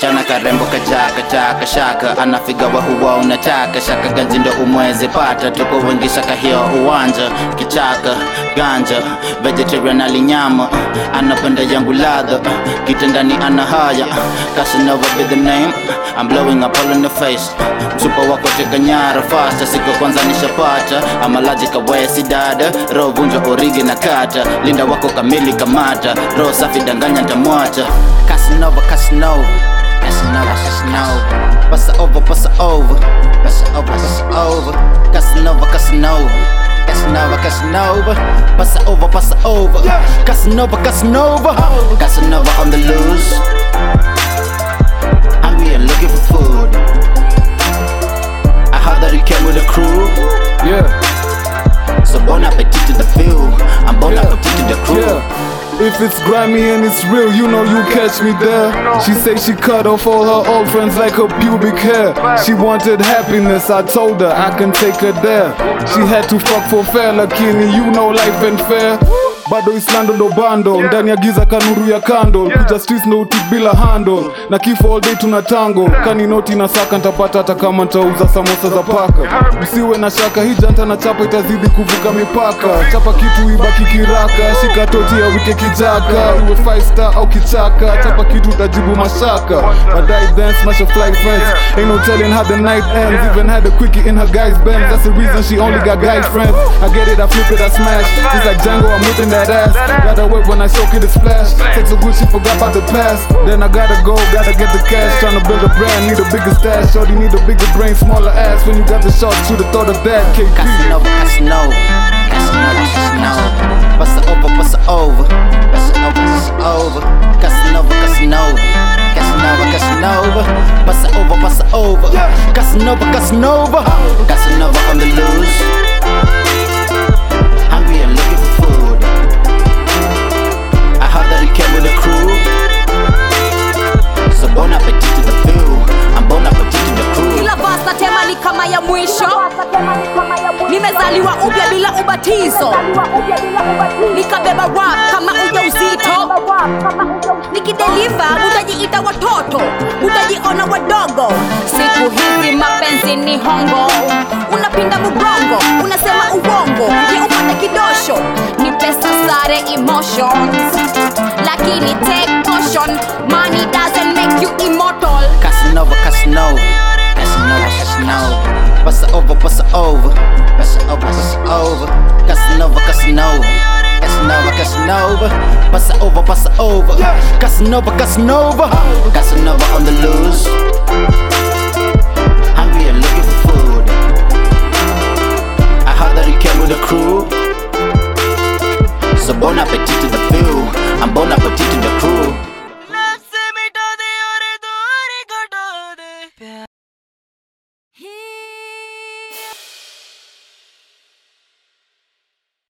kasichana karembo kachaka shaka anafiga wa huwa unataka shaka ganzi ndo umweze pata tuko wengi shaka hiyo uwanja kichaka ganja vegetarian alinyama anapenda yangu ladha kitendani ana haya Casanova be the name I'm blowing up all in the face msupa wako teka nyara fasta siku kwanza nishapata amalaji kawesi dada roho vunja origi na kata linda wako kamili kamata roho safi danganya ntamwacha Casanova Casanova Casanova Casanova passa over passa over passa over passa over Casanova Casanova Casanova Casanova passa over passa over Casanova Casanova Casanova on the loose hungry and looking for food I heard that he came with a crew so bon appetit to the view I'm bon appetit to the crew If it's grimy and it's real, you know you catch me there. She say she cut off all her old friends like her pubic hair. She wanted happiness, I told her I can take her there. She had to fuck for fair, lakini you know life ain't fair. Bado Islando ndo bando, ndani ya giza kanuru ya kando. Kuja streets no tip bila handle, na kifo all day tunatango. Kani noti na saka ntapata hata kama ntauza samosa za paka. Usiwe na shaka, hii janta na chapa itazidi kuvuka mipaka. Chapa kitu ibaki kiraka, shika toti ya wike kijaka. Iwe 5 star au kichaka, chapa kitu utajibu mashaka. Badai dance, smash your flight friends. Ain't no telling how the night ends. Even had a quickie in her guy's Benz. That's the reason she only got guy friends. I get it, I flip it, I smash. Just like Django, I'm whipping that ass. Gotta wait when I soak it, it splash. Take so good, she forgot about the past. Then I gotta go, gotta get the cash. Tryna build a brand, need a bigger stash. Shorty need a bigger brain, smaller ass. When you got the shot, shoot the thought of that. KP. Casanova, Casanova, Casanova, Casanova. Passa over, passa over, passa over, passa over. Casanova, Casanova, Casanova, Casanova. Passa over, passa over. Casanova, Casanova, Casanova on the loose. Hungry and looking for food. I heard that he came with a crew. So bon appetit to the view. I'm bon appetit to the crew. Kila verse natema ni kama ya mwisho. Nimezaliwa upya bila ubatizo. Nikabeba rap kama ujauzito. Nikideliver utajiita watoto, utajiona wadogo. Siku hizi mapenzi ni hongo. Unapinda mgongo, unasema uongo. Ni upate kidosho, ni pesa sare emotions. Lakini take caution, money doesn't make you immortal. Casanova, Casanova, Casanova, Casanova. Passa over, passa over, passa over, passa over. Casanova, Casanova, Casanova, Casanova. Passa over, passa over. Casanova, Casanova, Casanova on the loose.